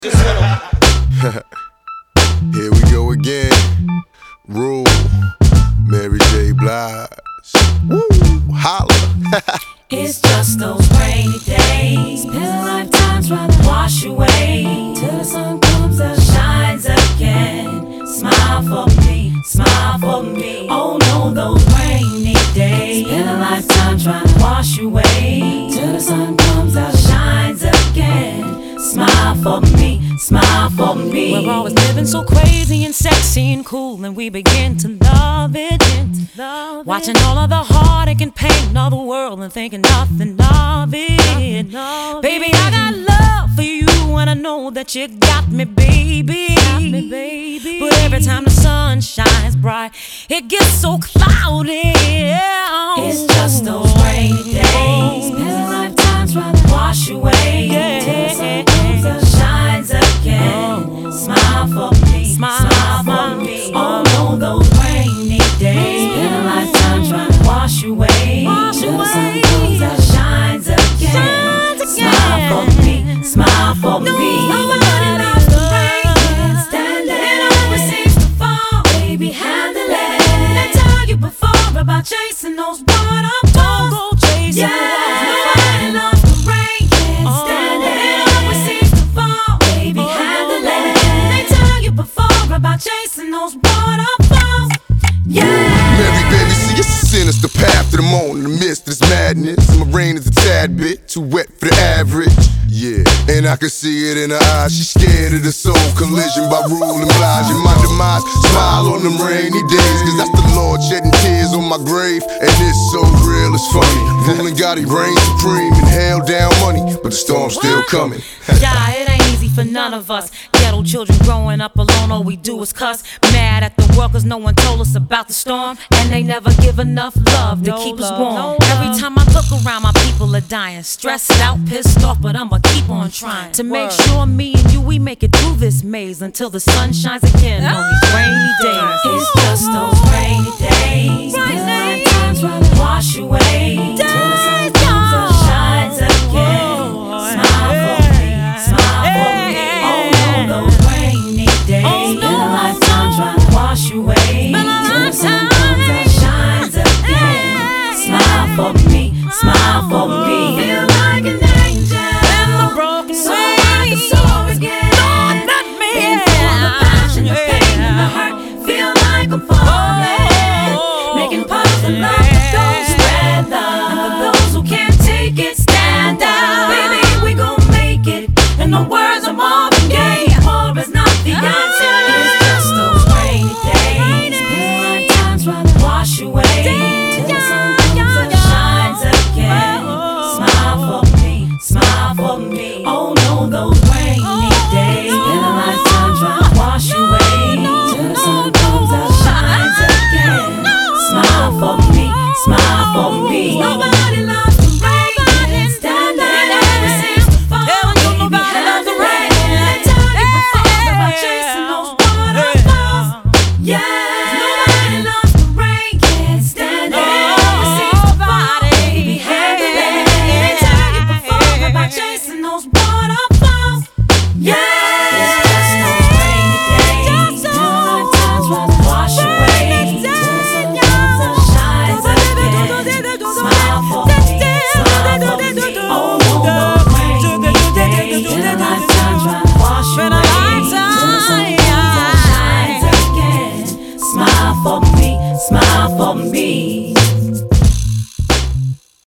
Here we go again. Rule, Mary J. Blige. Woo, holla. It's just those rainy days. Past lifetimes rather wash away till the sun comes out, shines again. Smile for me, smile for me. Oh no, those rainy days. Spend a lifetime trying to wash away till the sun comes out, shines again. Smile for me, smile for me. We're always living so crazy and sexy and cool, and we begin to love it. Watching all of the heartache and pain of the world and thinking nothing of it. Baby, I got love for you, and I know that you got me, baby. But every time the sun shines bright, it gets so cloudy. It's just those rainy days. Past lifetimes rather wash away till the sun comes out, shines again. Smile for me, smile for me. Oh no, those rainy days. Spend a lifetime trying to wash away till the sun comes out, shines again. Smile for me, smile for me. Nobody loves the rain, can't stand it. It always seems to fall. Baby, handle it. I told you before about chasing those waterfalls. Don't go chasing. Nobody loves the rain, can't stand it. It always seems to fall. Baby, handle it. They tell you before about chasing those waterfalls. Mary, baby, see, it's a sinister path to the moon in the midst of this madness. My brain is a tad bit too wet for the average. Yeah, and I can see it in her eyes. She's scared of the soul collision by Rule and Blige. And my demise, smile on them rainy days, cause that's the Lord shedding tears on my grave. And it's so real, it's funny. Rule and Gotti reign supreme and held down money, but the storm's still coming. Yeah, it ain't easy for none of us. Ghetto children growing up alone, all we do is cuss. Mad at the world cause no one told us about the storm. And they never give enough love to keep us warm. Every time I look around, my people are dying. Stressed out, pissed off, but I'ma keep on trying to make sure me and you, we make it through this maze until the sun shines again on these rainy days. It's just those rainy days. Spend lifetimes rather wash away till the sun comes out, shines again. Smile for me, smile for me. Oh no, those rainy days. Spend a lifetime trying to wash away till the sun comes out, shines again. Smile for me, smile for me. Feel like an angel in the broken so I can soar again. Lord, not me. Been through the passion, the pain, and the hurt. Feel like I'm falling, making puddles of love that don't spread love. And for those who can't take it, stand out. Baby, we gon' make it. In the words of Marvin Gaye, war is not the answer. It's just those rainy days. Spend lifetimes rather wash away till the sun comes out, shines again. Smile for me, smile for me. Oh no, those rainy days. Spend a lifetime trying to wash away till the sun comes out, shines again. Smile for me, smile for me. Nobody loves the rain, can't stand it. It always seems to fall. Baby, have the rain. They tell you before about chasing those waterfalls. Nobody loves the rain, can't stand it. It always seems to fall. Baby, have the rain. They tell you before about chasing those waterfalls. It's just those rainy days. Spend lifetimes rather wash away till the sun comes out, shines again. Smile for me, smile for me. Oh no, those rainy days. Spend lifetimes trying to wash away till the sun comes out, shines again. Smile for me, smile for me.